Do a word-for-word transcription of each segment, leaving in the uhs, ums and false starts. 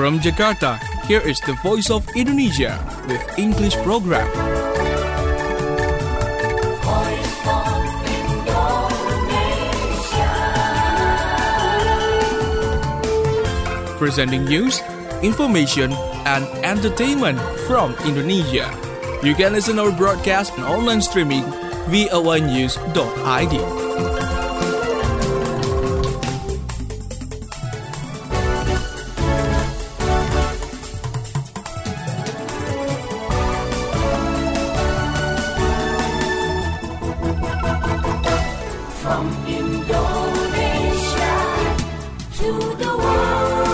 From Jakarta, here is the Voice of Indonesia with English program. Voice of Indonesia. Presenting news, information, and entertainment from Indonesia. You can listen our broadcast and online streaming v o a news dot i d. From Indonesia to the world.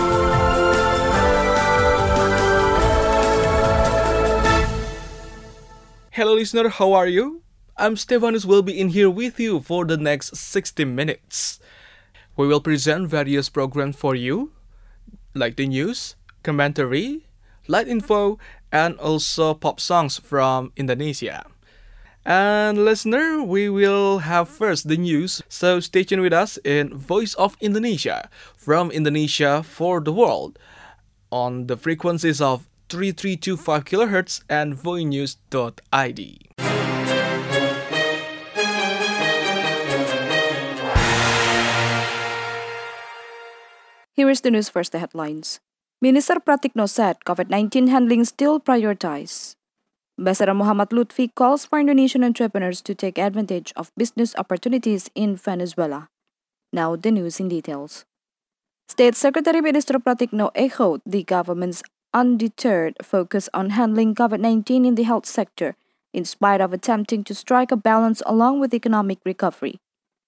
Hello listener, how are you? I'm Stefanus, will be in here with you for the next sixty minutes. We will present various programs for you, like the news, commentary, light info, and also pop songs from Indonesia. And listener, we will have first the news, so stay tuned with us in Voice of Indonesia, from Indonesia for the world, on the frequencies of three three two five kilohertz and voinews dot i d. Here is the news first, the headlines. Minister Pratikno said COVID nineteen handling still prioritized. Ambassador Muhammad Lutfi calls for Indonesian entrepreneurs to take advantage of business opportunities in Venezuela. Now the news in details. State Secretary Minister Pratikno echoed the government's undeterred focus on handling COVID nineteen in the health sector, in spite of attempting to strike a balance along with economic recovery.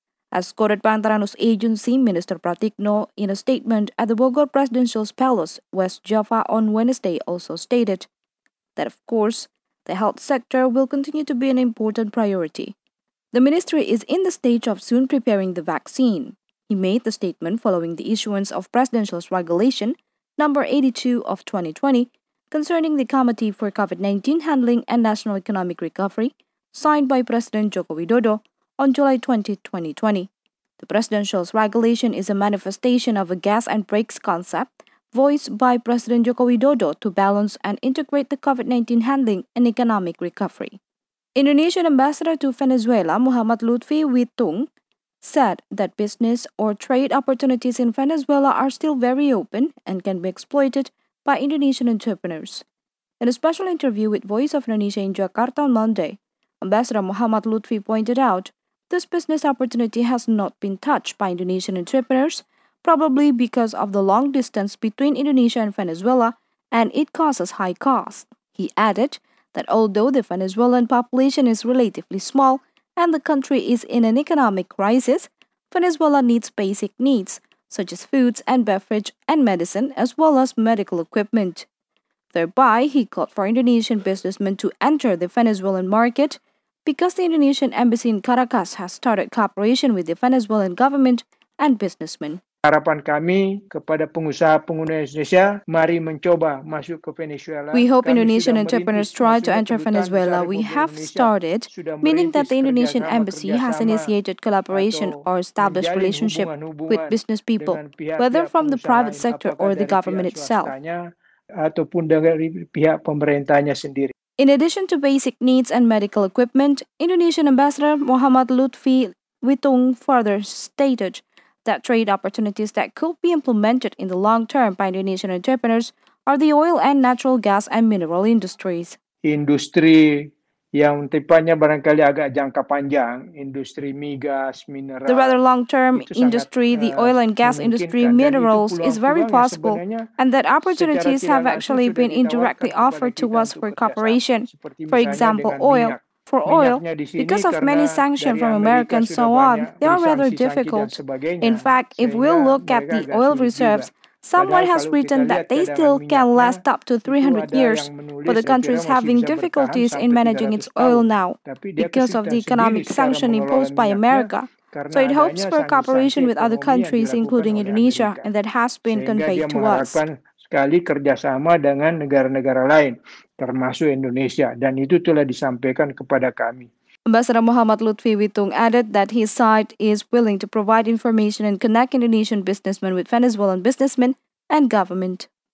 As quoted by Antara News Agency, Minister Pratikno, in a statement at the Bogor Presidential Palace, West Java on Wednesday, also stated that, of course, the health sector will continue to be an important priority. The ministry is in the stage of soon preparing the vaccine. He made the statement following the issuance of Presidential Regulation number eighty-two of twenty twenty concerning the Committee for COVID nineteen Handling and National Economic Recovery, signed by President Joko Widodo on July twentieth, twenty twenty. The Presidential Regulation is a manifestation of a gas and brakes concept voiced by President Joko Widodo to balance and integrate the COVID nineteen handling and economic recovery. Indonesian Ambassador to Venezuela, Muhammad Lutfi Witung, said that business or trade opportunities in Venezuela are still very open and can be exploited by Indonesian entrepreneurs. In a special interview with Voice of Indonesia in Jakarta on Monday, Ambassador Muhammad Lutfi pointed out this business opportunity has not been touched by Indonesian entrepreneurs, probably because of the long distance between Indonesia and Venezuela, and it causes high costs. He added that although the Venezuelan population is relatively small and the country is in an economic crisis, Venezuela needs basic needs, such as foods and beverage and medicine, as well as medical equipment. Thereby, he called for Indonesian businessmen to enter the Venezuelan market because the Indonesian embassy in Caracas has started cooperation with the Venezuelan government and businessmen. Harapan kami kepada pengusaha-pengguna Indonesia, mari mencoba masuk ke Venezuela. We hope Kami Indonesian sudah entrepreneurs merintis try to masuknya enter kedutaan Venezuela. besar We Republik have Indonesia, started, sudah meaning that the merintis Indonesian kerjasama- embassy has kerjasama initiated collaboration atau or established menjalin relationship with hubungan-hubungan business people, dengan pihak-pihak whether from the pengusaha private lain, sector apakah or the dari government pihak itself. swastanya ataupun dari pihak pemerintahnya sendiri. In addition to basic needs and medical equipment, Indonesian Ambassador Muhammad Lutfi Witung further stated that trade opportunities that could be implemented in the long term by Indonesian entrepreneurs are the oil and natural gas and mineral industries. Industri yang tipanya barangkali agak jangka panjang, industri migas, mineral. The rather long-term itu sangat, industry, the uh, oil and gas industry, memungkinkan. Dan itu minerals, is very peluang-peluang yang possible, sebenarnya and that secara opportunities tidak have langsung actually sudah been ditawarkan indirectly kepada offered to kita us untuk for kerjasama. cooperation. Seperti For misalnya example, dengan oil. minyak. For oil, Minyaknya di sini because of many karena sanctions dari from America and Amerika so sudah on, banyak they are beri rather sanksi-sanksi dan difficult. sebagainya, In fact, if we sehingga look at mereka the agak oil sulit reserves, juga. someone Padahal has kalau written kita that lihat they cadangan still can minyaknya, last up to itu three hundred ada years, yang menulis, but the saya country kira is masih having bisa bertahan difficulties in sampai managing tiga its ratus oil tahun. now Tapi dia because of kesulitan the sendiri economic secara sanction mengelola imposed by minyaknya America. karena So it hopes adanya for cooperation sanksi-sanksi with other ekonomi yang countries, dilakukan including oleh Indonesia, Amerika. and that has been Sehingga dia conveyed to us. mengharapkan sekali kerjasama dengan negara-negara lain, termasuk Indonesia, dan itu telah disampaikan kepada kami. Ambassador Muhammad Lutfi Witung added that his side is willing to provide information and connect Indonesian businessmen with Venezuelan businessmen and government.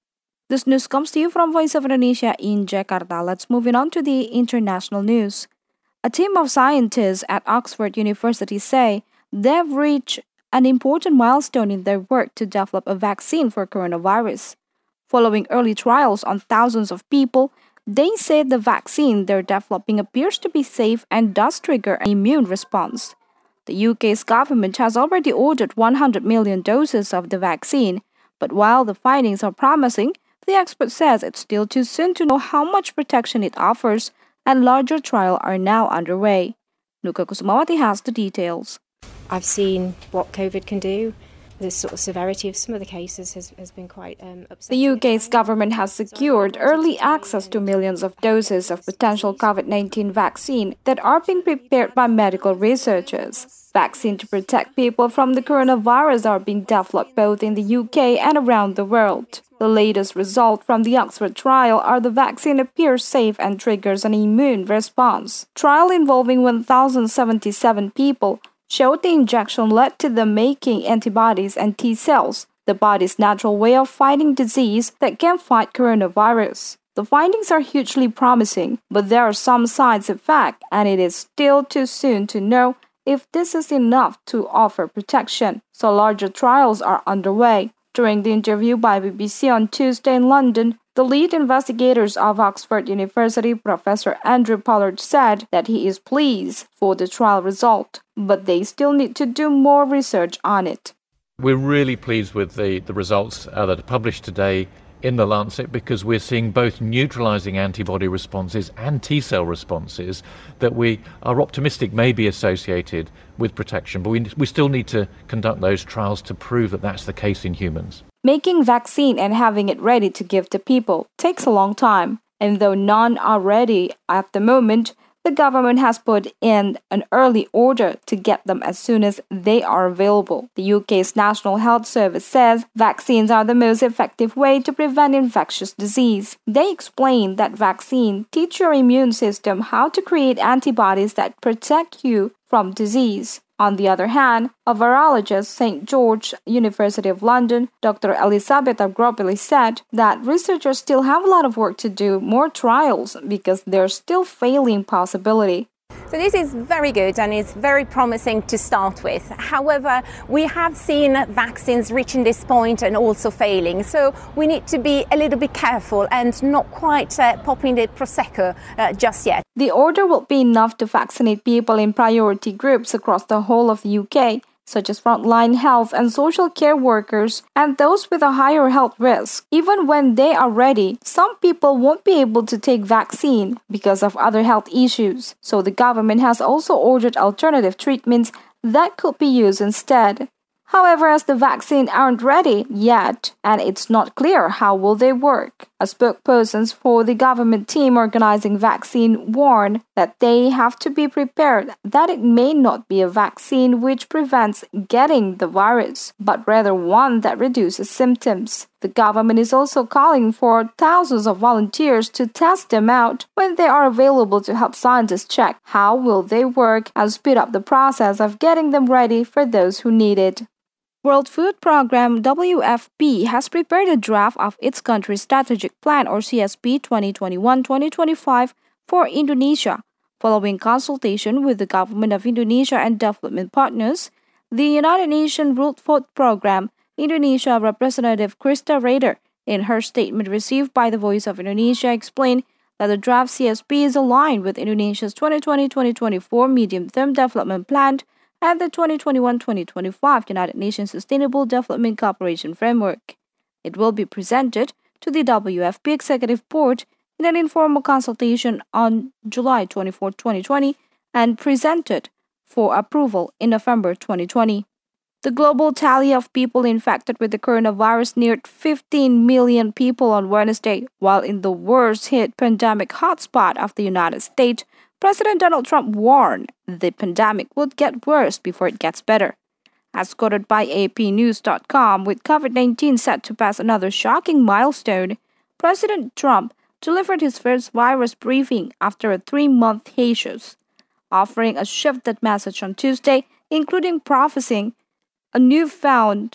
This news comes to you from Voice of Indonesia in Jakarta. Let's move on to the international news. A team of scientists at Oxford University say they've reached an important milestone in their work to develop a vaccine for coronavirus. Following early trials on thousands of people, they say the vaccine they're developing appears to be safe and does trigger an immune response. The U K's government has already ordered one hundred million doses of the vaccine, but while the findings are promising, the expert says it's still too soon to know how much protection it offers, and larger trials are now underway. Nuka Kusumawati has the details. I've seen what COVID can do. The sort of severity of some of the cases has, has been quite um, upsetting. The U K's government has secured early access to millions of doses of potential COVID nineteen vaccine that are being prepared by medical researchers. Vaccines to protect people from the coronavirus are being developed both in the U K and around the world. The latest result from the Oxford trial are the vaccine appears safe and triggers an immune response. Trial involving one thousand seventy-seven people showed the injection led to them making antibodies and T cells, the body's natural way of fighting disease that can fight coronavirus. The findings are hugely promising, but there are some side effects, and it is still too soon to know if this is enough to offer protection, so larger trials are underway. During the interview by B B C on Tuesday in London, the lead investigators of Oxford University, Professor Andrew Pollard, said that he is pleased for the trial result, but they still need to do more research on it. We're really pleased with the, the results uh, that are published today in The Lancet, because we're seeing both neutralizing antibody responses and T-cell responses that we are optimistic may be associated with protection, but we, we still need to conduct those trials to prove that that's the case in humans. Making vaccine and having it ready to give to people takes a long time, and though none are ready at the moment, the government has put in an early order to get them as soon as they are available. The U K's National Health Service says vaccines are the most effective way to prevent infectious disease. They explain that vaccines teach your immune system how to create antibodies that protect you from disease. On the other hand, a virologist, Saint George's University of London, Doctor Elizabeth Agropoli, said that researchers still have a lot of work to do, more trials, because there's still failing possibility. So this is very good and it's very promising to start with. However, we have seen vaccines reaching this point and also failing. So we need to be a little bit careful and not quite uh, popping the Prosecco uh, just yet. The order will be enough to vaccinate people in priority groups across the whole of the U K, such as frontline health and social care workers and those with a higher health risk. Even when they are ready, some people won't be able to take vaccine because of other health issues. So the government has also ordered alternative treatments that could be used instead. However, as the vaccine aren't ready yet, and it's not clear how will they work, a spokesperson for the government team organizing vaccine warned that they have to be prepared that it may not be a vaccine which prevents getting the virus, but rather one that reduces symptoms. The government is also calling for thousands of volunteers to test them out when they are available to help scientists check how will they work and speed up the process of getting them ready for those who need it. World Food Programme W F P has prepared a draft of its country's strategic plan or C S P twenty twenty-one to twenty twenty-five for Indonesia. Following consultation with the government of Indonesia and development partners, the United Nations World Food Programme Indonesia Representative Krista Rader, in her statement received by the Voice of Indonesia, explained that the draft C S P is aligned with Indonesia's twenty twenty to twenty twenty-four Medium-Term Development Plan and the twenty twenty-one to twenty twenty-five United Nations Sustainable Development Cooperation Framework. It will be presented to the W F P Executive Board in an informal consultation on July twenty-fourth, twenty twenty, and presented for approval in November twenty twenty. The global tally of people infected with the coronavirus neared fifteen million people on Wednesday, while in the worst-hit pandemic hotspot of the United States, President Donald Trump warned the pandemic would get worse before it gets better. As quoted by A P News dot com, with COVID nineteen set to pass another shocking milestone, President Trump delivered his first virus briefing after a three-month hiatus, offering a shifted message on Tuesday, including prophesying a newfound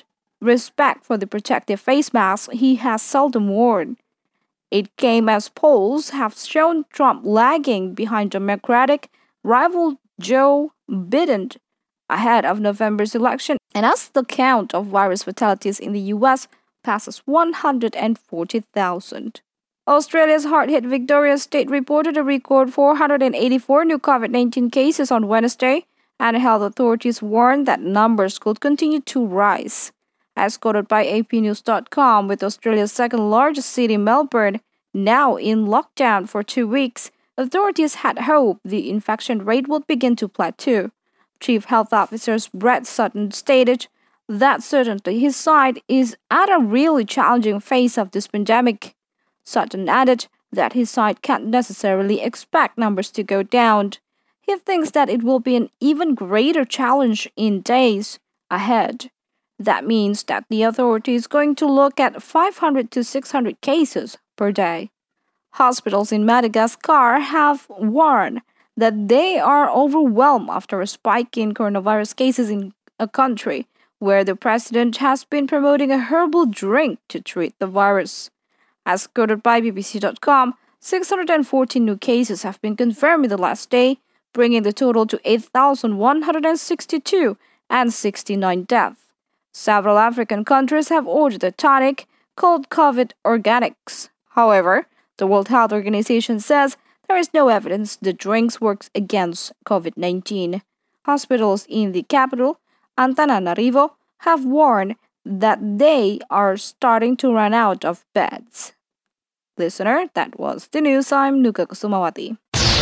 respect for the protective face mask he has seldom worn. It came as polls have shown Trump lagging behind Democratic rival Joe Biden ahead of November's election, and as the count of virus fatalities in the U S passes one hundred forty thousand. Australia's hard-hit Victoria State reported a record four hundred eighty-four new COVID nineteen cases on Wednesday, and health authorities warned that numbers could continue to rise. As quoted by A P news dot com, with Australia's second-largest city, Melbourne, now in lockdown for two weeks, authorities had hoped the infection rate would begin to plateau. Chief Health Officer Brett Sutton stated that certainly his side is at a really challenging phase of this pandemic. Sutton added that his side can't necessarily expect numbers to go down. He thinks that it will be an even greater challenge in days ahead. That means that the authority is going to look at five hundred to six hundred cases per day. Hospitals in Madagascar have warned that they are overwhelmed after a spike in coronavirus cases in a country where the president has been promoting a herbal drink to treat the virus. As quoted by B B C dot com, six hundred fourteen new cases have been confirmed in the last day, bringing the total to eight thousand one hundred sixty-two and sixty-nine deaths. Several African countries have ordered a tonic called COVID Organics. However, the World Health Organization says there is no evidence the drinks works against COVID nineteen. Hospitals in the capital, Antananarivo, have warned that they are starting to run out of beds. Listener, that was the news. I'm Nuka Kusumawati.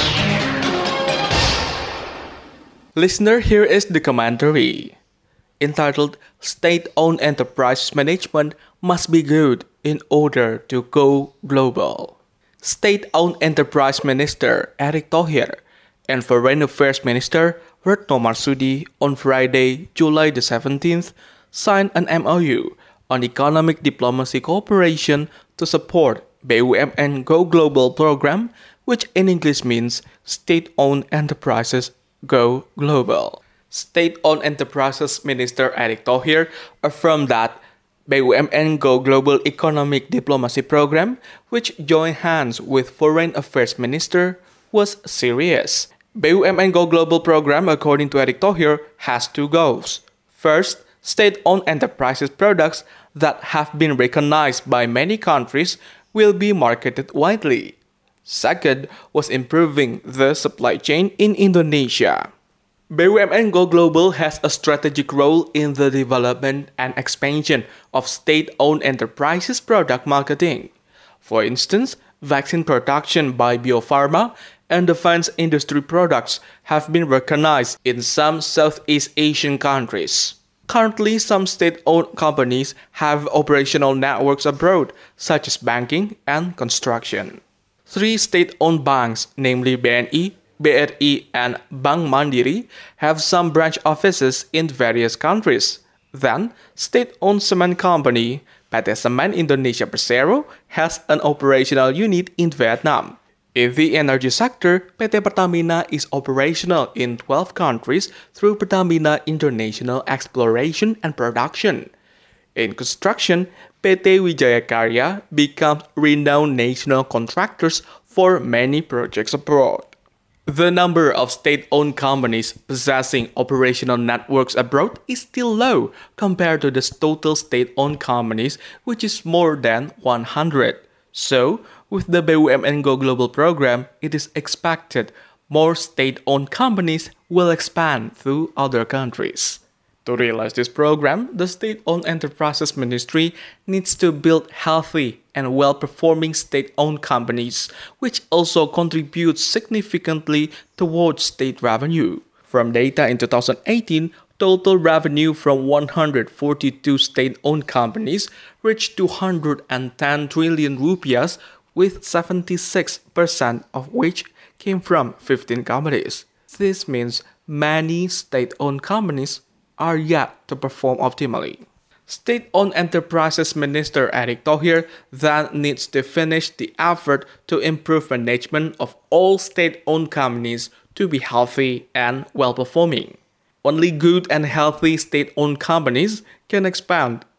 Listener, here is the commentary. Entitled, State-Owned Enterprise Management Must Be Good in Order to Go Global. State-Owned Enterprise Minister Erick Thohir and Foreign Affairs Minister Retno Marsudi on Friday, July the seventeenth, signed an M O U on economic diplomacy cooperation to support B U M N Go Global program, which in English means State-Owned Enterprises Go Global. State-Owned Enterprises Minister Erick Thohir affirmed that B U M N Go Global Economic Diplomacy Program, which joined hands with Foreign Affairs Minister, was serious. B U M N Go Global program, according to Erick Thohir, has two goals. First, state-owned enterprises products that have been recognized by many countries will be marketed widely. Second was improving the supply chain in Indonesia. B U M N Go Global has a strategic role in the development and expansion of state-owned enterprises product marketing. For instance, vaccine production by Bio Farma and defense industry products have been recognized in some Southeast Asian countries. Currently, some state-owned companies have operational networks abroad, such as banking and construction. Three state-owned banks, namely B N I, B R I, and Bank Mandiri, have some branch offices in various countries. Then, state-owned cement company P T Semen Indonesia Persero has an operational unit in Vietnam. In the energy sector, P T Pertamina is operational in twelve countries through Pertamina International Exploration and Production. In construction, P T Wijaya Karya becomes renowned national contractors for many projects abroad. The number of state-owned companies possessing operational networks abroad is still low compared to the total state-owned companies, which is more than one hundred. So, with the B U M N Go Global program, it is expected more state-owned companies will expand through other countries. To realize this program, the State-Owned Enterprises Ministry needs to build healthy and well-performing state-owned companies, which also contribute significantly towards state revenue. From data in two thousand eighteen, total revenue from one hundred forty-two state-owned companies reached two hundred ten trillion rupiahs, with seventy-six percent of which came from fifteen companies. This means many state-owned companies are yet to perform optimally. State-Owned Enterprises Minister Erick Thohir then needs to finish the effort to improve management of all state-owned companies to be healthy and well-performing. Only good and healthy state-owned companies can expand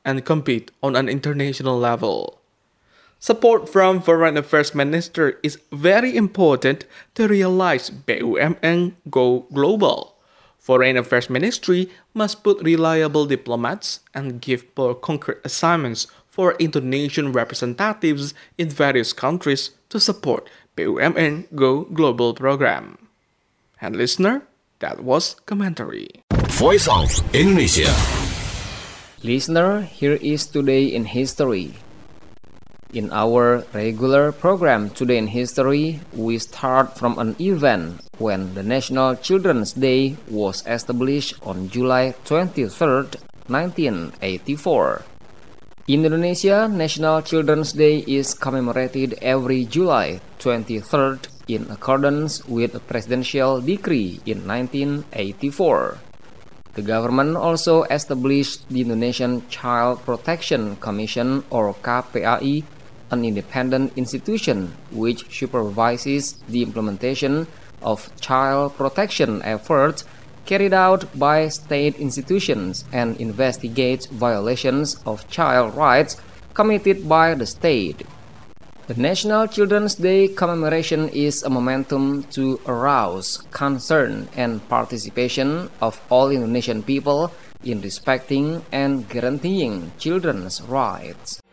and compete on an international level. Support from Foreign Affairs Minister is very important to realize B U M N Go Global. Foreign Affairs Ministry must put reliable diplomats and give more concrete assignments for Indonesian representatives in various countries to support B U M N Go Global program. And listener, that was commentary. Voice of Indonesia. Listener, here is Today in History. In our regular program Today in History, we start from an event when the National Children's Day was established on July twenty-third, nineteen eighty-four. In Indonesia, National Children's Day is commemorated every July twenty-third in accordance with a presidential decree in nineteen eighty-four. The government also established the Indonesian Child Protection Commission or K P A I, an independent institution which supervises the implementation of child protection efforts carried out by state institutions and investigates violations of child rights committed by the state. The National Children's Day commemoration is a momentum to arouse concern and participation of all Indonesian people in respecting and guaranteeing children's rights.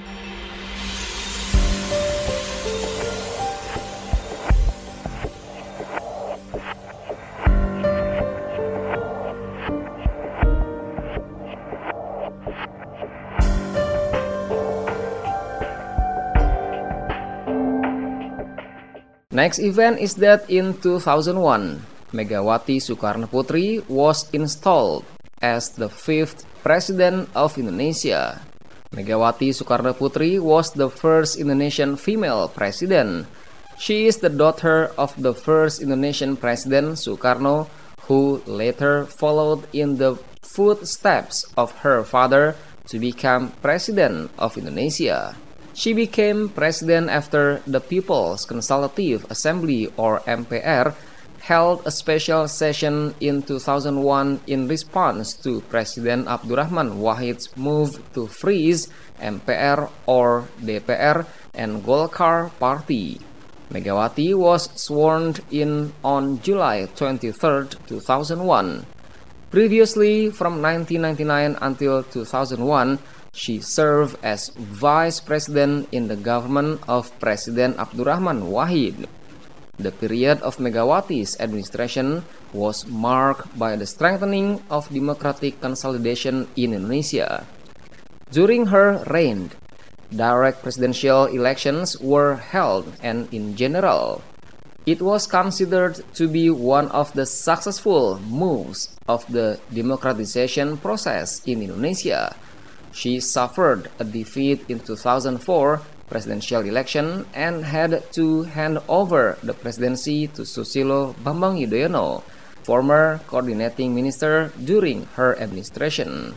Next event is that in two thousand one, Megawati Soekarno-Putri was installed as the fifth President of Indonesia. Megawati Soekarno-Putri was the first Indonesian female president. She is the daughter of the first Indonesian President Sukarno, who later followed in the footsteps of her father to become President of Indonesia. She became president after the People's Consultative Assembly or M P R held a special session in two thousand one in response to President Abdurrahman Wahid's move to freeze M P R or D P R and Golkar Party. Megawati was sworn in on July twenty-third, two thousand one. Previously, from nineteen ninety-nine until two thousand one, she served as Vice President in the government of President Abdurrahman Wahid. The period of Megawati's administration was marked by the strengthening of democratic consolidation in Indonesia. During her reign, direct presidential elections were held, and in general, it was considered to be one of the successful moves of the democratization process in Indonesia. She suffered a defeat in two thousand four presidential election and had to hand over the presidency to Susilo Bambang Yudhoyono, former coordinating minister during her administration.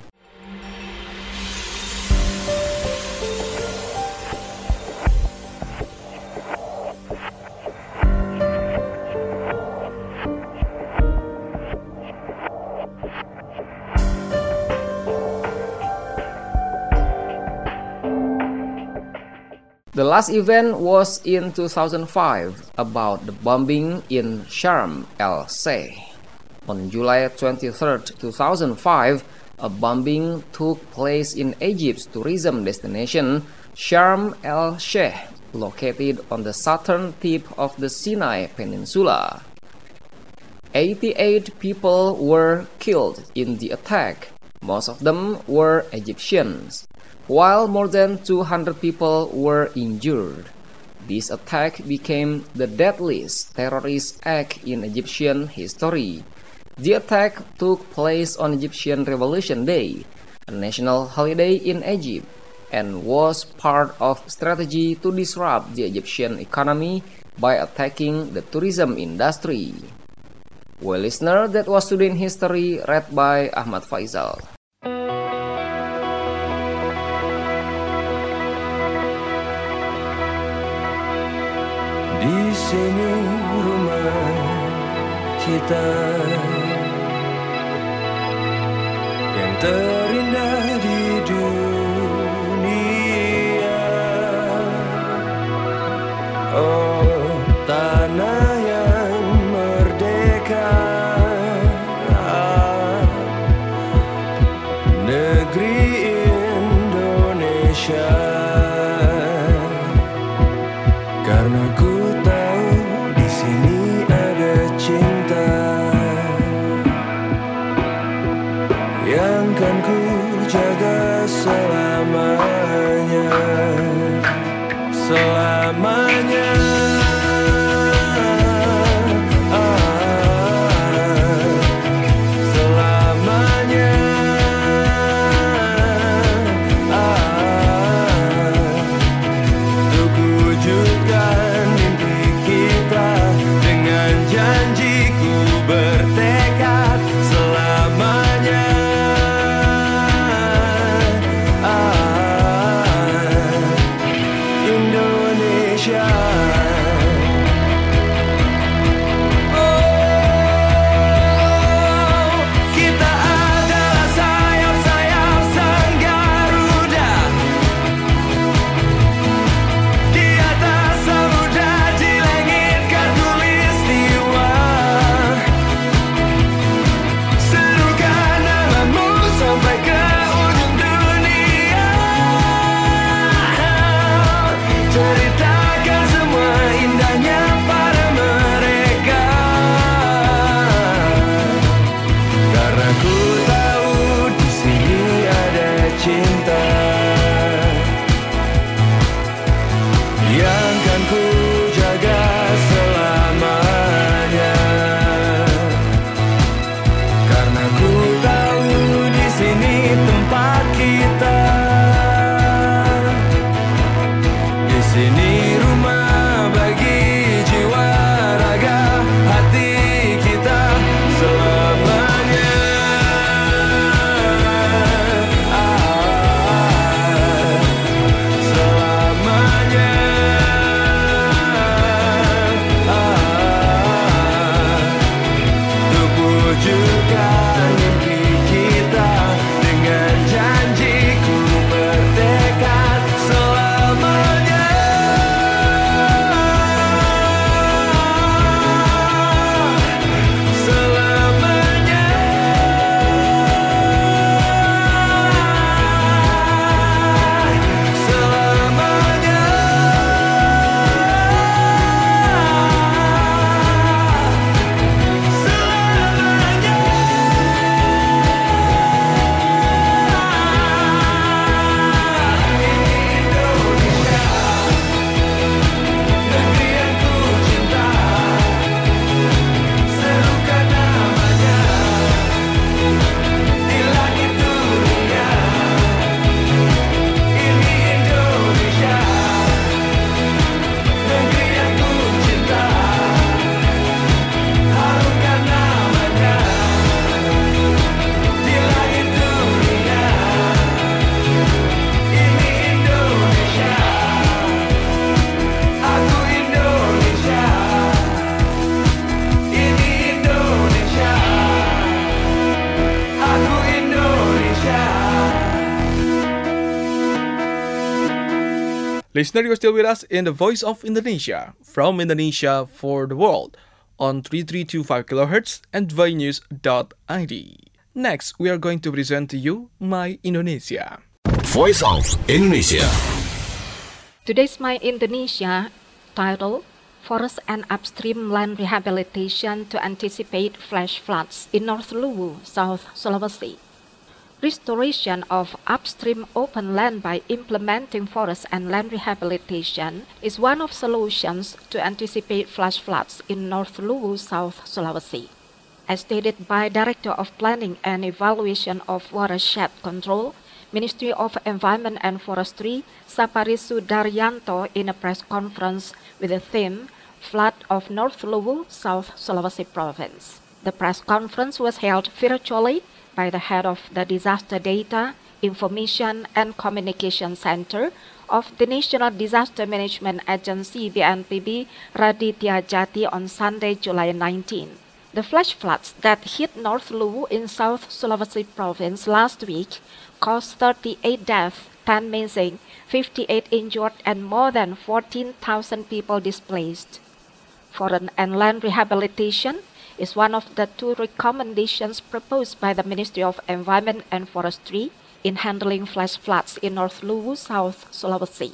The last event was in two thousand five about the bombing in Sharm el-Sheikh. On July twenty-third, two thousand five, a bombing took place in Egypt's tourism destination, Sharm el-Sheikh, located on the southern tip of the Sinai Peninsula. eighty-eight people were killed in the attack. Most of them were Egyptians, while more than two hundred people were injured. This attack became the deadliest terrorist act in Egyptian history. The attack took place on Egyptian Revolution Day, a national holiday in Egypt, and was part of strategy to disrupt the Egyptian economy by attacking the tourism industry. Well, listener, that was Today in History, read by Ahmad Faisal. Di sini rumah kita yang terindah di dunia. Listener, you're still with us in the Voice of Indonesia, from Indonesia for the world, on three three two five kilohertz and dvainews dot I D. Next, we are going to present to you My Indonesia. Voice of Indonesia. Today's My Indonesia, titled Forest and Upstream Land Rehabilitation to Anticipate Flash Floods in North Luwu, South Sulawesi. Restoration of upstream open land by implementing forest and land rehabilitation is one of solutions to anticipate flash floods in North Luwu, South Sulawesi. As stated by Director of Planning and Evaluation of Watershed Control, Ministry of Environment and Forestry, Sapari Sudaryanto, in a press conference with the theme Flood of North Luwu, South Sulawesi Province. The press conference was held virtually by the head of the Disaster Data, Information and Communication Center of the National Disaster Management Agency B N P B, Raditya Jati, on Sunday, July nineteenth. The flash floods that hit North Luwu in South Sulawesi Province last week caused thirty-eight deaths, ten missing, fifty-eight injured, and more than fourteen thousand people displaced. Forest and land rehabilitation is one of the two recommendations proposed by the Ministry of Environment and Forestry in handling flash floods in North Luwu, South Sulawesi.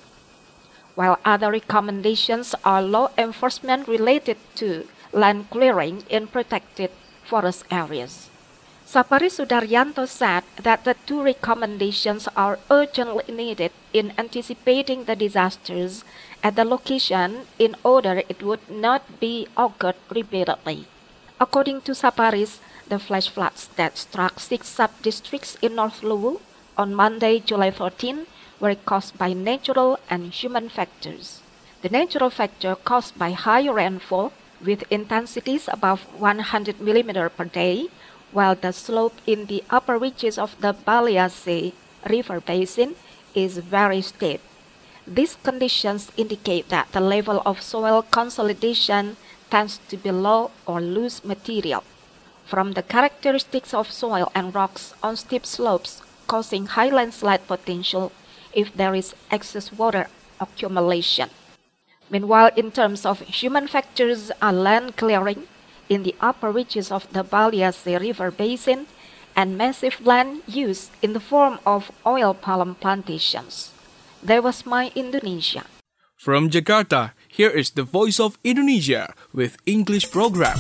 While other recommendations are law enforcement related to land clearing in protected forest areas. Sapari Sudaryanto said that the two recommendations are urgently needed in anticipating the disasters at the location in order it would not be occurred repeatedly. According to Saparis, the flash floods that struck six sub-districts in North Luwu on Monday, July thirteenth, were caused by natural and human factors. The natural factor caused by high rainfall with intensities above one hundred millimeters per day, while the slope in the upper reaches of the Baliase River Basin is very steep. These conditions indicate that the level of soil consolidation tends to be low or loose material. From the characteristics of soil and rocks on steep slopes causing high landslide potential if there is excess water accumulation. Meanwhile, in terms of human factors are land clearing in the upper reaches of the Baliase River Basin and massive land use in the form of oil palm plantations. That was My Indonesia. From Jakarta, here is the Voice of Indonesia with English program.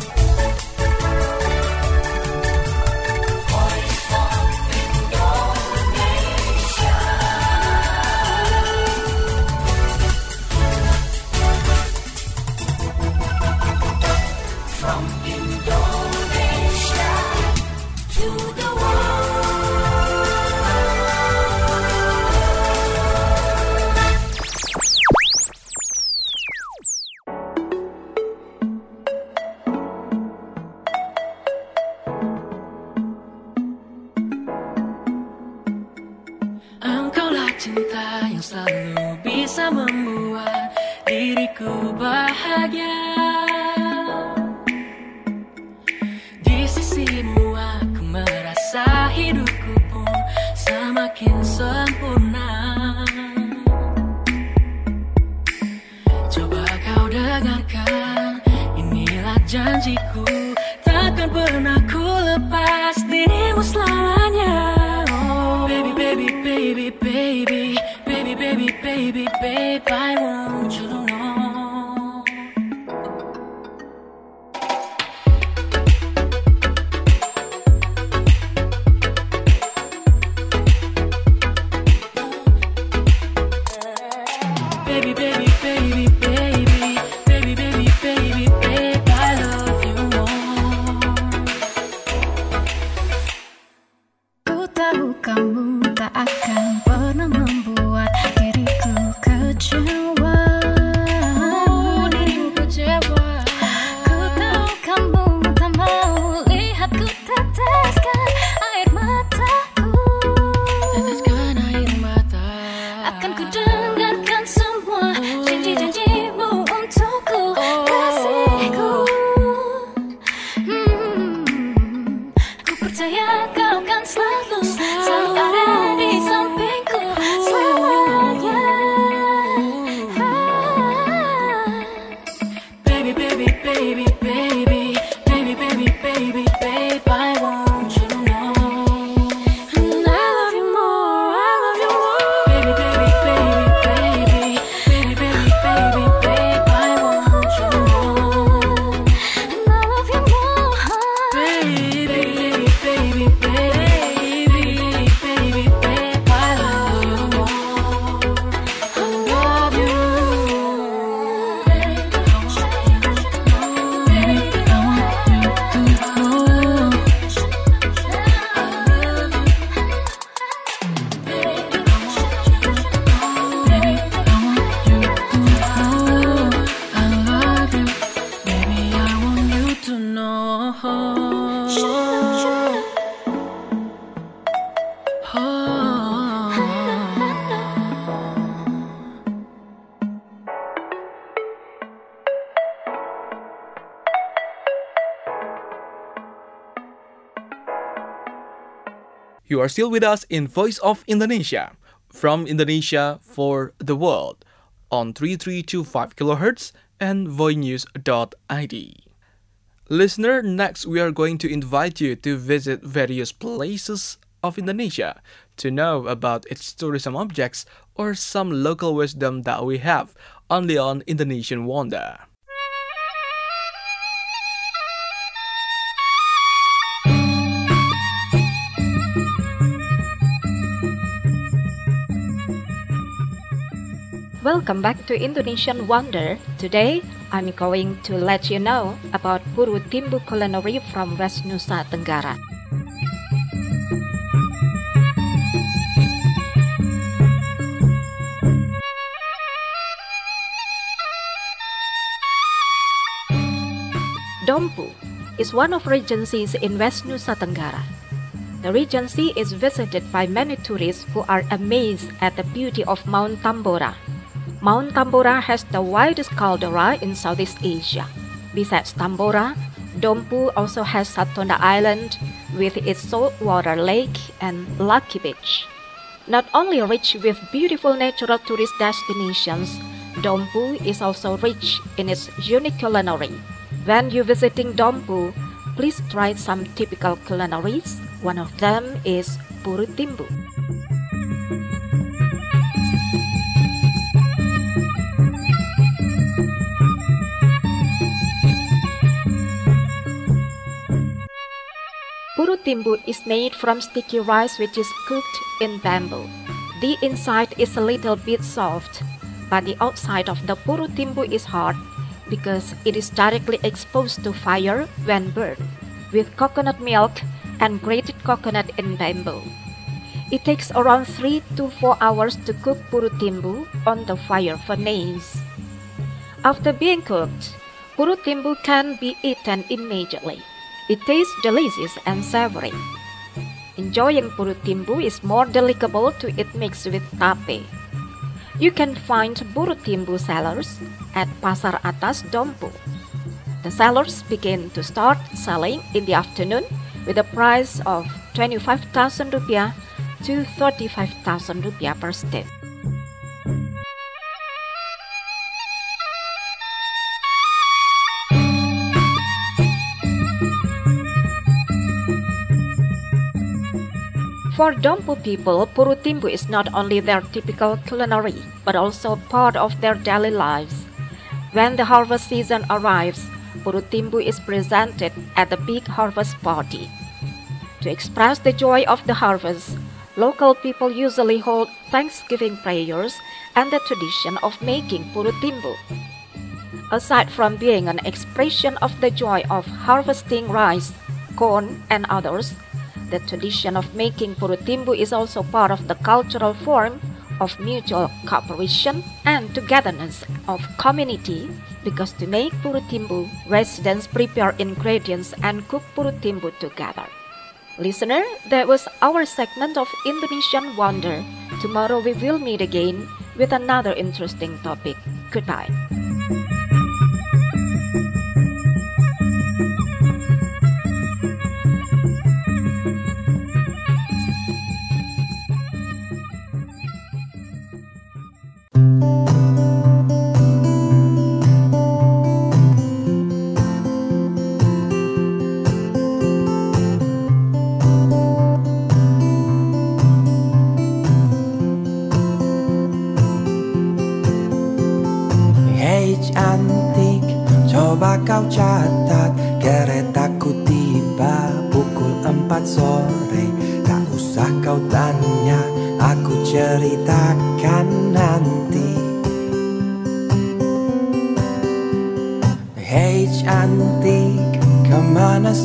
From Indonesia to the cinta yang selalu bisa membuat diriku bahagia. Di sisimu aku merasa hidupku pun semakin sempurna. Coba kau dengarkan, inilah janjiku, takkan pernah ku lepas dirimu selamanya. Baby, baby, baby, baby, baby, baby, baby, babe, I want you to know. Baby, baby, baby, baby, baby, baby, baby, babe, I love you more. Ku tahu kamu tak akan pernah membuat diriku kecewa. Oh, diriku kecewa. Ku tahu kamu tak mau lihat ku teteskan air mataku. Teteskan air mata. Akan ku dengarkan semua janji-janjimu untukku, kasihku. Hmm, ku percaya kau kan selalu selalu ada di sampingku selamanya. baby, babe, I want you to know. And I love you more, I love you more. Baby, baby, baby, baby, baby, baby, baby, babe, I want you to know. And I love you more, baby, baby, baby, baby, baby, babe, I love you more. I love you. You are still with us in Voice of Indonesia, from Indonesia for the world, on three three two five kilohertz and voinews dot I D. Listener, next we are going to invite you to visit various places of Indonesia to know about its tourism objects or some local wisdom that we have only on Indonesian Wonder. Welcome back to Indonesian Wonder. Today, I'm going to let you know about Buru Timbu culinary from West Nusa Tenggara. Dompu is one of regencies in West Nusa Tenggara. The regency is visited by many tourists who are amazed at the beauty of Mount Tambora. Mount Tambora has the widest caldera in Southeast Asia. Besides Tambora, Dompu also has Satonda Island with its saltwater lake and Lucky Beach. Not only rich with beautiful natural tourist destinations, Dompu is also rich in its unique culinary. When you're visiting Dompu, please try some typical culinaries. One of them is Buru Timbu. Buru Timbu is made from sticky rice which is cooked in bamboo. The inside is a little bit soft, but the outside of the Buru Timbu is hard because it is directly exposed to fire when burned, with coconut milk and grated coconut in bamboo. It takes around three to four hours to cook Buru Timbu on the fire furnace. After being cooked, Buru Timbu can be eaten immediately. It tastes delicious and savory. Enjoying Buru Timbu is more delectable to eat mixed with tape. You can find Buru Timbu sellers at Pasar Atas Dompu. The sellers begin to start selling in the afternoon with a price of twenty-five thousand rupiah to thirty-five thousand rupiah per stick. For Dompu people, Buru Timbu is not only their typical culinary, but also part of their daily lives. When the harvest season arrives, Buru Timbu is presented at the big harvest party. To express the joy of the harvest, local people usually hold Thanksgiving prayers and the tradition of making Buru Timbu. Aside from being an expression of the joy of harvesting rice, corn, and others, the tradition of making Buru Timbu is also part of the cultural form of mutual cooperation and togetherness of community, because to make Buru Timbu, residents prepare ingredients and cook Buru Timbu together. Listener, that was our segment of Indonesian Wonder. Tomorrow we will meet again with another interesting topic. Goodbye.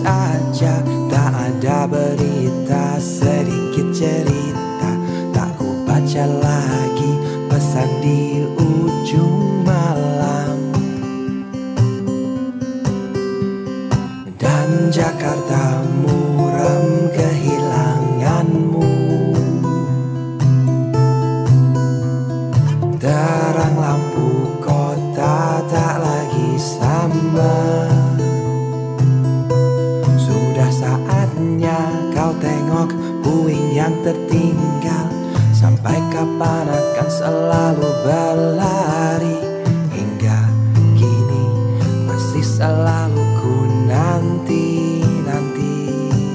saja, tak ada berita, sedikit cerita. Tak ku baca lagi pesan di ujung malam. Dan Jakarta muram kehilanganmu. Terang lampu kota tak lagi sama. Sudah saatnya kau tengok puing yang tertinggal. Sampai kapan akan selalu berlari? Hingga kini masih selalu ku nanti-nanti.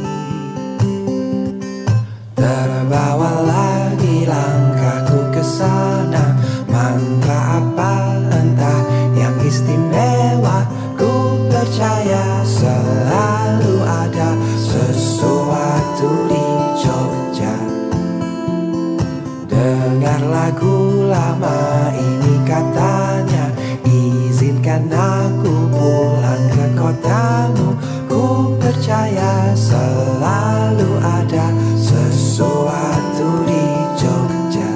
Terbawa lagi langkahku ke sana. Mantra apa entah yang istimewa. Ku percaya selalu ada sesuatu di Jogja. Dengar lagu lama ini katanya, izinkan aku pulang ke kotamu. Ku percaya selalu ada sesuatu di Jogja.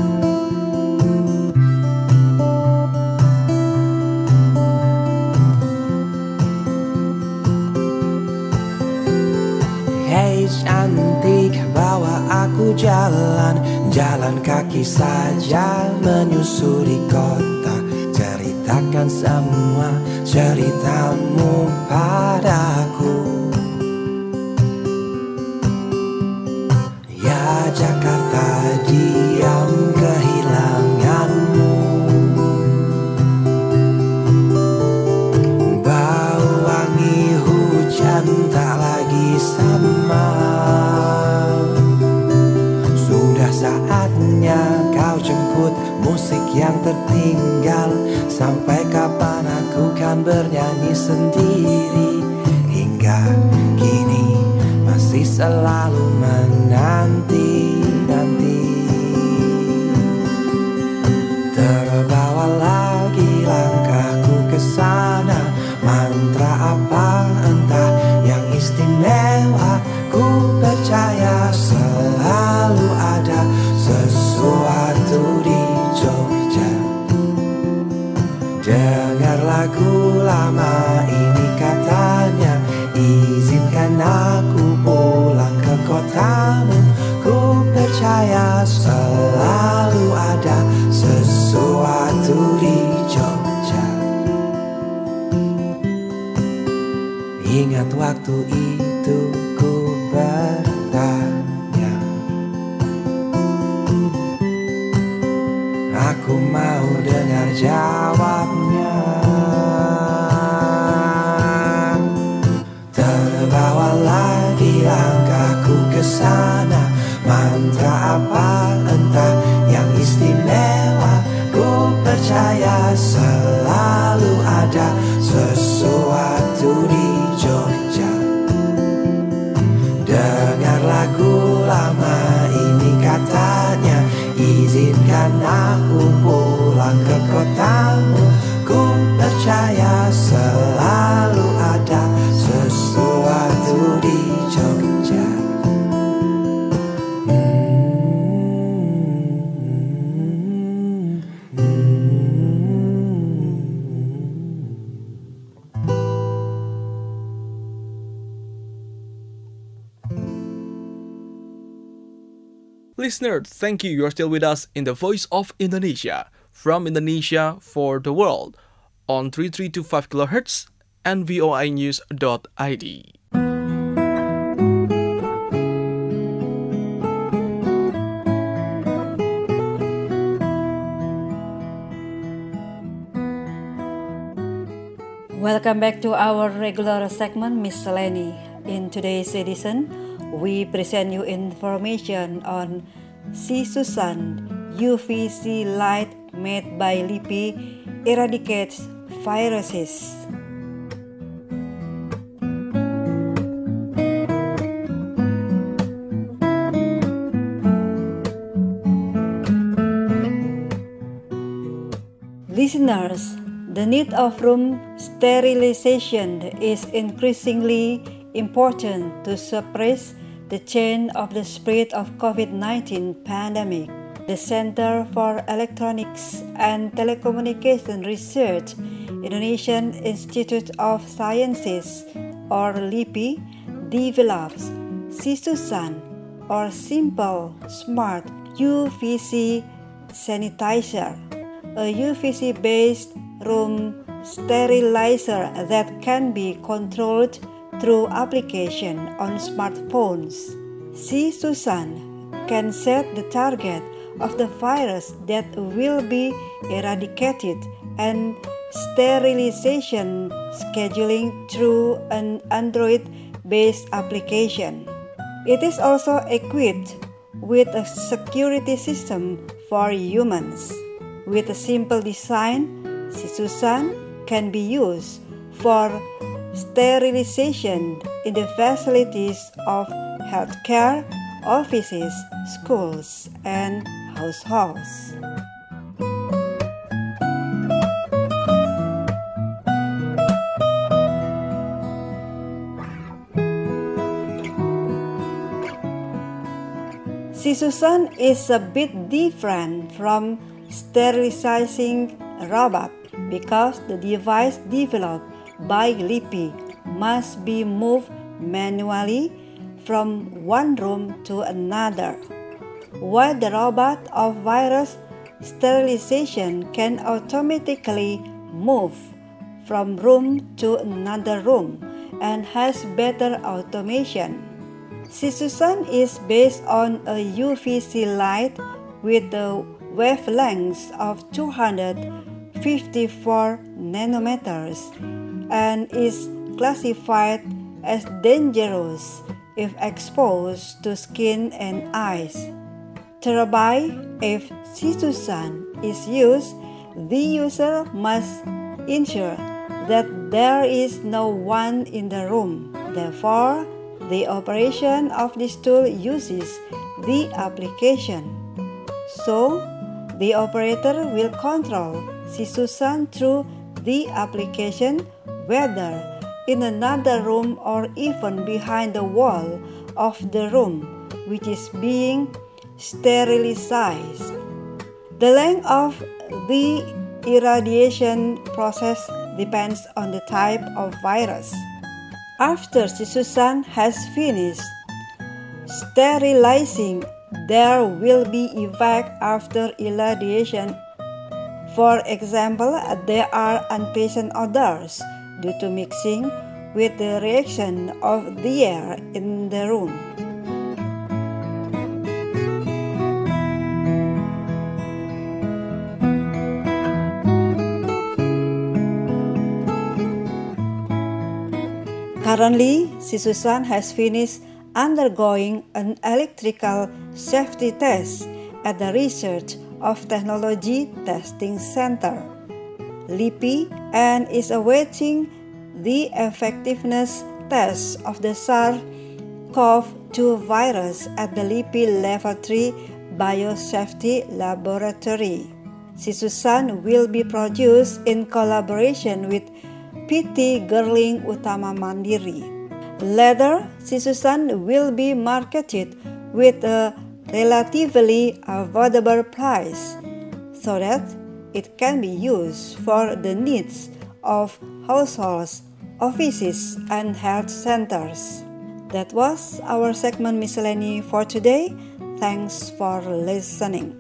Hei cantik, bawa aku jalan. Jalan kaki saja menyusuri kota. Ceritakan semua ceritamu padaku. Ya Jakarta, diam kehilanganmu. Bau wangi hujan tak lagi sama. Sudah saatnya kau jemput musik yang tertinggal. Sampai kapan aku kan bernyanyi sendiri? Hingga kini masih selalu menanti-nanti. Terbawa lagi langkahku ke sana. Mantra apa entah yang istimewa. Ku percaya selalu ada sesuatu di Jogja. Dengar lagu lama ini katanya, izinkan aku pulang ke kotamu. Ku percaya selalu ada sesuatu di Jogja. Ingat waktu itu ku bertanya, aku mau dengar jawabnya. Terbawa lagi langkahku ke sana. Mantra apa entah yang istimewa. Ku percaya selalu ada sesuatu di Jogja. Dengar lagu lama ini katanya, izinkan aku pulang ke kotamu. Ku percaya selalu ada sesuatu di Jogja. Listener, thank you. You're still with us in the Voice of Indonesia, from Indonesia for the world, on three three two five kilohertz and V O I news dot I D. Welcome back to our regular segment Miscellany. In today's edition, we present you information on Si Susan U V C light made by Lipi eradicates viruses. Listeners, the need of room sterilization is increasingly important to suppress the chain of the spread of COVID nineteen pandemic. The Center for Electronics and Telecommunication Research, Indonesian Institute of Sciences, or LIPI, develops Sisusan, or Simple Smart U V C Sanitizer, a U V C-based room sterilizer that can be controlled through application on smartphones. Sisusan can set the target of the virus that will be eradicated and sterilization scheduling through an Android-based application. It is also equipped with a security system for humans. With a simple design, Sisusan can be used for sterilization in the facilities of healthcare, offices, schools, and households. Sisusan is a bit different from sterilizing a robot because the device developed by LIPI must be moved manually from one room to another, while the robot of virus sterilization can automatically move from room to another room and has better automation. Sisusan is based on a U V C light with a wavelength of two hundred fifty-four nanometers and is classified as dangerous if exposed to skin and eyes. Thereby, if Sisusan is used, the user must ensure that there is no one in the room. Therefore, the operation of this tool uses the application. So, the operator will control Sisusan through the application, whether in another room or even behind the wall of the room which is being sterilized. The length of the irradiation process depends on the type of virus. After Sisusan has finished sterilizing, there will be effect after irradiation. For example, there are unpleasant odors due to mixing with the reaction of the air in the room. Currently, Sisusan has finished undergoing an electrical safety test at the Research of Technology Testing Center, LIPI, and is awaiting the effectiveness test of the SARS-C o V two virus at the LIPI Level three Biosafety Laboratory. Sisusan will be produced in collaboration with P T Girling Utama Mandiri. Later, Sisusan will be marketed with a relatively affordable price so that it can be used for the needs of households, offices, and health centers. That was our segment Miscellany for today. Thanks for listening.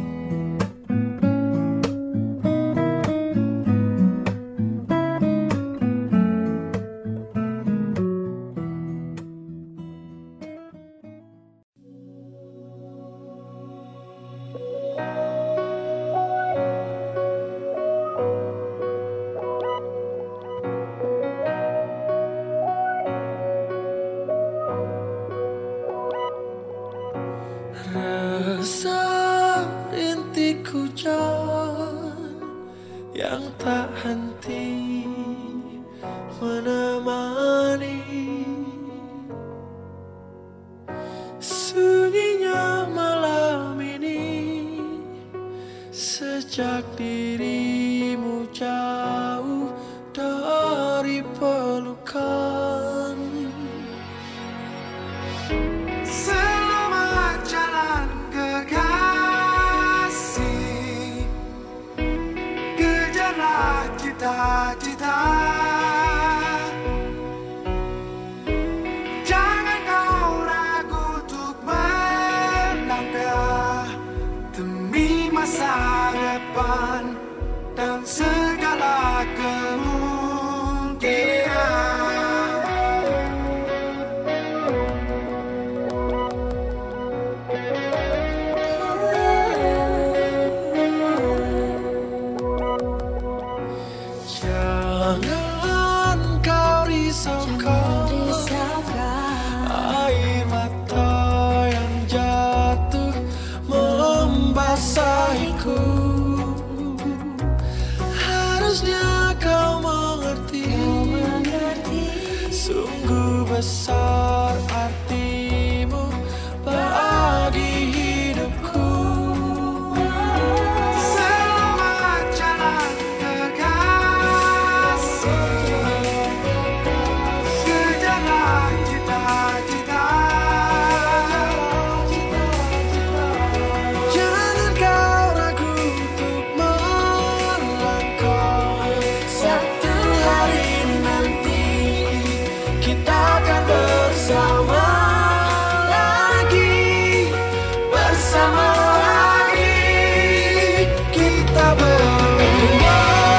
Rasa rintik hujan yang tak henti menemani sunyinya malam ini sejak dirimu jauh dari pelukan. Selamat jalan kekasih, kejarlah cita-cita. Jangan kau ragu untuk melangkah demi masa depan dan segala kemungkinan. Jangan kau risaukan air mata yang jatuh membasahiku. Harusnya kau mengerti, sungguh besar artimu bagi hidupku. Selamat jalan kekasih, kejarlah cita-cita. Jangan kau ragu untuk melangkah. Satu hari nanti kita akan bersama lagi, bersama lagi kita berdua.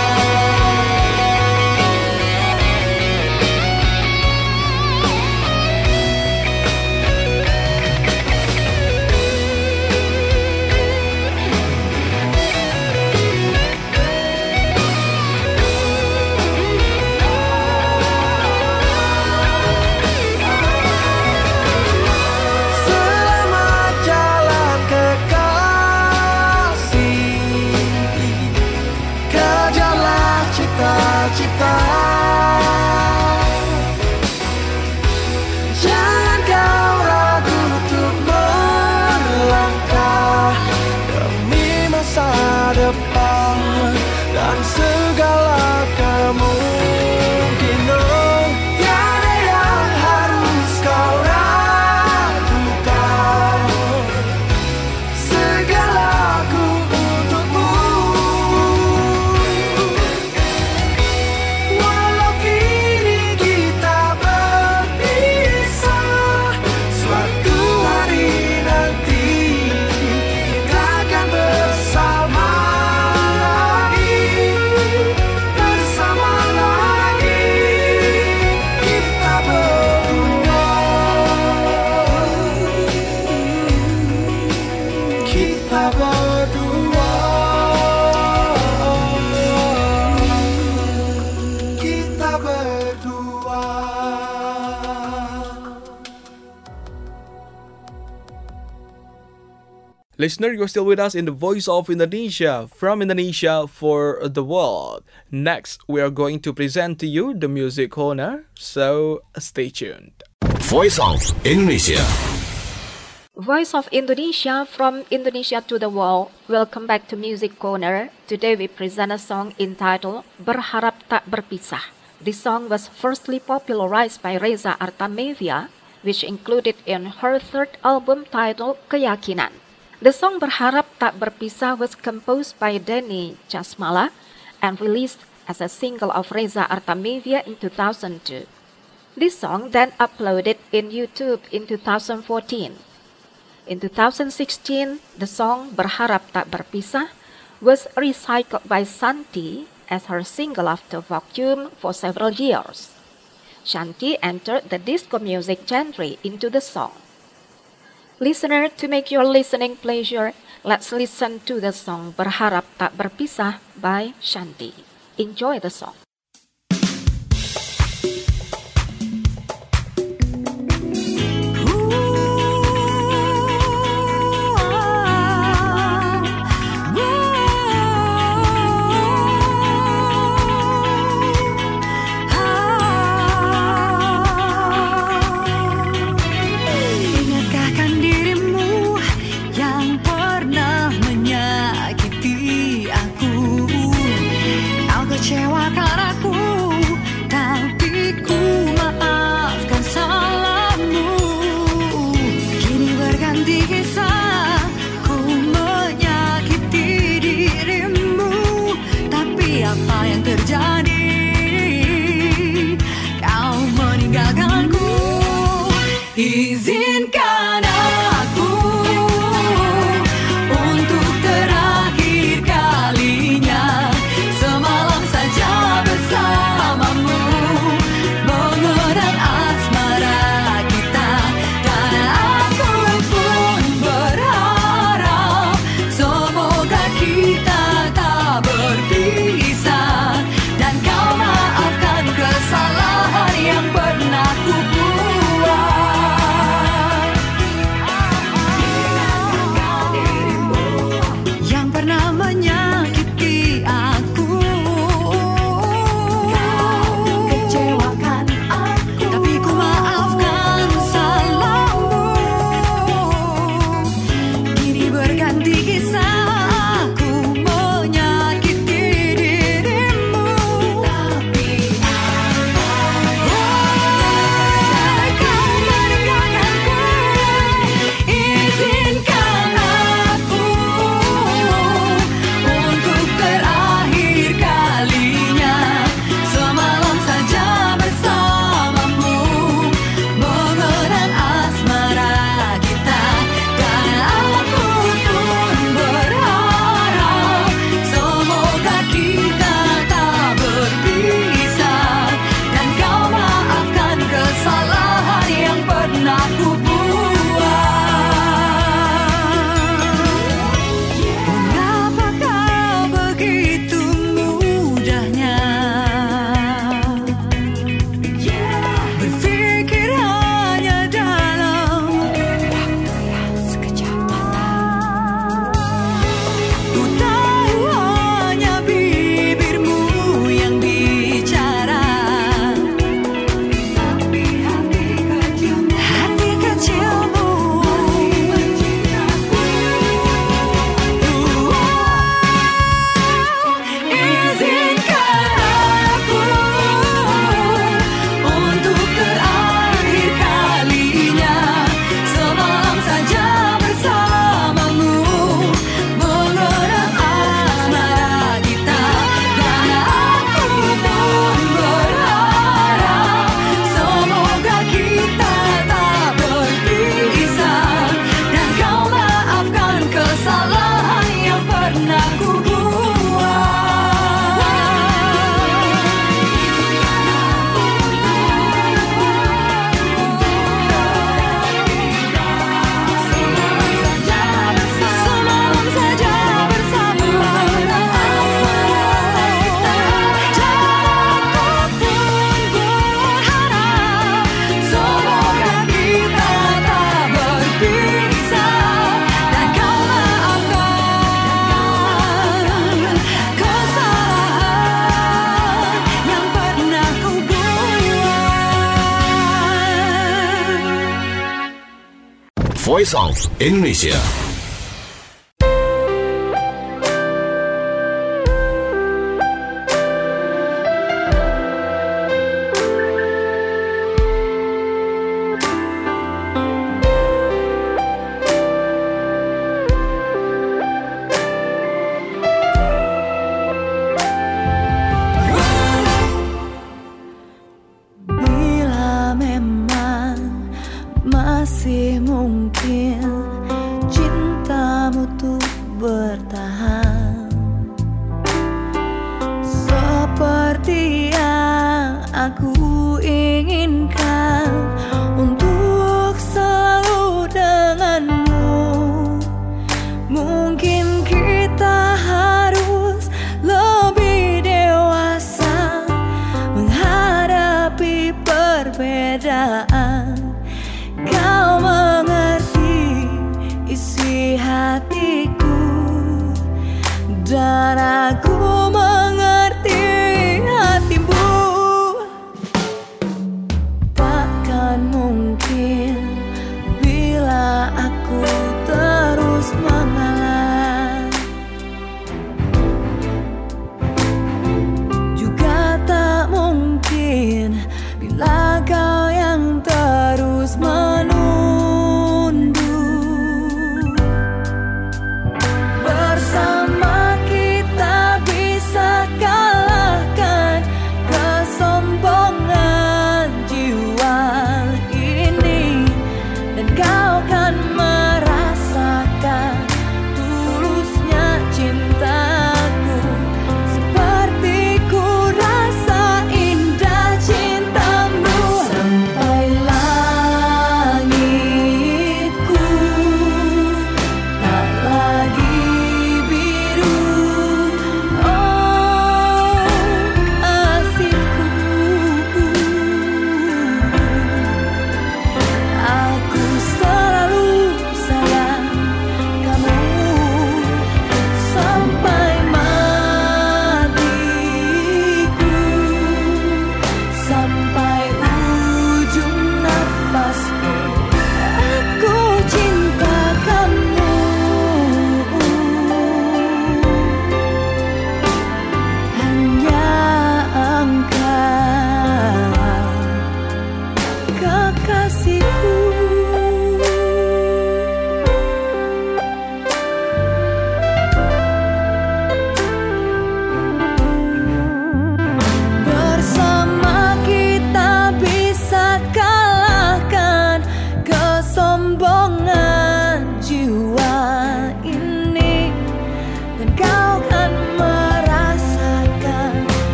Selamat jalan kekasih, kejarlah cita-cita. Jangan kau ragu untuk melangkah demi masa depan dan segala kemungkinan. Tiada yang harus kau ragukan, segalaku untukmu. Walau kini kita berpisah, suatu hari nanti kita akan bersama lagi, bersama lagi kita berdua. Kita berdua, kita berdua. Listener, you're still with us in the Voice of Indonesia, from Indonesia for the world. Next, we are going to present to you the music corner, so stay tuned. Voice of Indonesia. Voice of Indonesia from Indonesia to the world. Welcome back to Music Corner. Today we present a song entitled Berharap Tak Berpisah. This song was firstly popularized by Reza Artamevia, which included in her third album titled Keyakinan. The song Berharap Tak Berpisah was composed by Denny Jasmala and released as a single of Reza Artamevia in two thousand two. This song then uploaded in YouTube in two thousand fourteen. In two thousand sixteen, the song Berharap Tak Berpisah was recycled by Shanti as her single after vacuum for several years. Shanti entered the disco music genre into the song. Listener, to make your listening pleasure, let's listen to the song Berharap Tak Berpisah by Shanti. Enjoy the song. Kecewakan Izinkan aku untuk terakhir kalinya semalam saja bersamamu, mengenang asmara kita. Dan aku pun berharap semoga kita tak berpisah, dan kau maafkan kesalahan yang pernah ku buat. Yang pernah menyakiti aku, kecewakan aku, tapi ku maafkan salahmu. Kini berganti kisah aku menyakiti dirimu. Tapi apa kau meninggalkanku? Izinkan aku untuk terakhir kalinya semalam saja bersamamu, mengenang asmara kita. Dan aku pun berharap semoga kita tak berpisah, dan kau maafkan kesalahan yang pernah ku buat. Mengapa kau begitu mudahnya berpikir hanya dalam waktu yang sekejap mata? Ku tahu hanya bibirmu yang bicara, tapi hati kecilmu, hati kecilmu mencintaku. Izinkan aku untuk terakhir kalinya semalam saja bersamamu, mengenang asmara kita. Dan aku pun berharap semoga kita tak berpisah, dan kau maafkan kesalahan yang pernah ku buat. Semalam saja bersama, mengenang asmara kita. Dan aku pun berharap semoga kita tak berpisah, dan kau maafkan kesalahan yang pernah ku buat. Voice of Indonesia. Bila memang masih mungkin cintamu tuh bertahan seperti yang aku inginkan, untuk selalu denganmu. Mungkin kita harus lebih dewasa menghadapi perbedaan. Kau mengerti isi hatiku,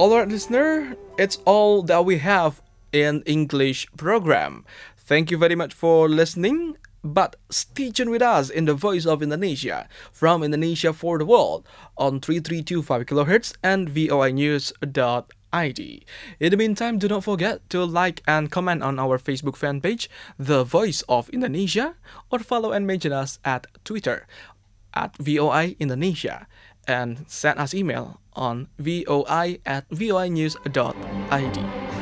Alright, listener, it's all that we have in English program. Thank you very much for listening. But stay tuned with us in the Voice of Indonesia from Indonesia for the World on three three two five kilohertz and V O I news dot I D. In the meantime, do not forget to like and comment on our Facebook fan page, The Voice of Indonesia, or follow and mention us at Twitter at V O I Indonesia, and send us email on voi at voi news dot I D.